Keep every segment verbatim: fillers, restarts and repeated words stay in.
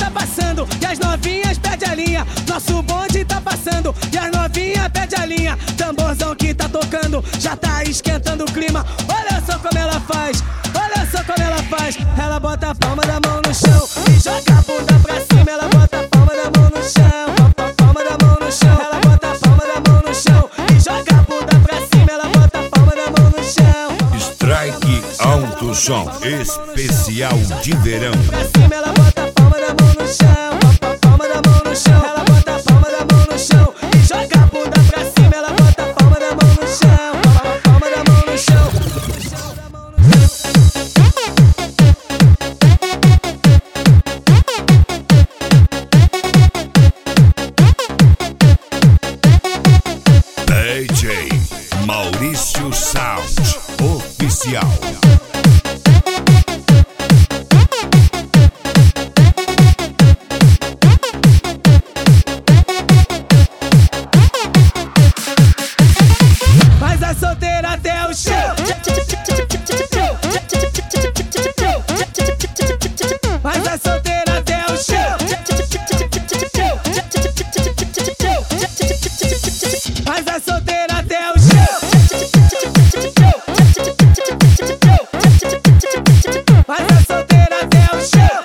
tá passando e as novinhas pede a linha. Nosso bonde tá passando e as novinhas pede a linha. Tamborzão que tá tocando já tá esquentando o clima. Olha só como ela faz, olha só como ela faz. Ela bota a palma da mão no chão e joga a bunda pra cima. Ela bota a palma da mão no chão, palma da mão no chão. Ela bota a palma da mão no chão e joga a bunda pra cima. Ela bota a palma da mão no chão. Strike Alto Som especial de verão. Pra cima ela bota a palma da mão no chão, palma da mão no chão. Ela bota a palma da mão no chão e joga a bunda pra cima. Ela bota a palma da mão no chão, palma da mão no chão. D J Maurício Sound Oficial. Faz a solteira até o chão. Faz a solteira até o chão. Faz a solteira até o chão. Faz a solteira até o chão.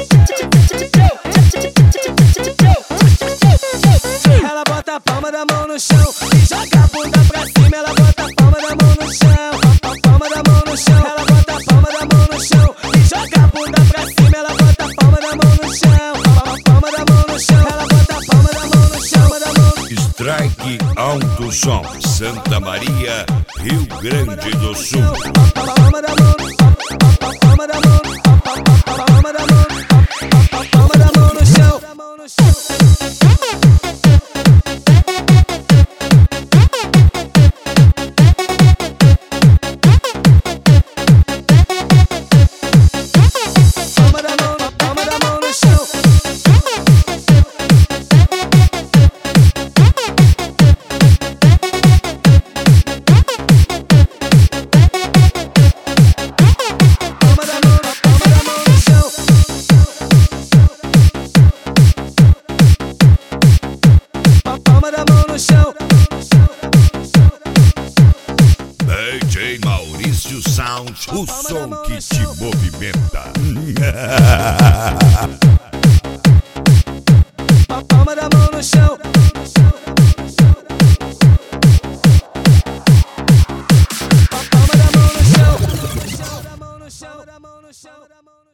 Ela bota a palma da mão no chão e joga a bunda pra cima. Ela bota a palma da mão no chão, a palma da mão no chão. Ela bota a palma da mão no chão e joga a bunda pra cima. Ela bota a palma da mão no chão, a palma da mão no chão. Ela bota a palma da mão no chão, da mão. Strike Alto Som, Santa Maria, Rio Grande do Sul. Palma da mão, palma da mão, palma da mão, palma da mão no chão. Palma da mão, palma da mão no chão. Palma da mão, palma da mão no chão. Palma da mão no chão. D J Maurício Sound, o som que te movimenta.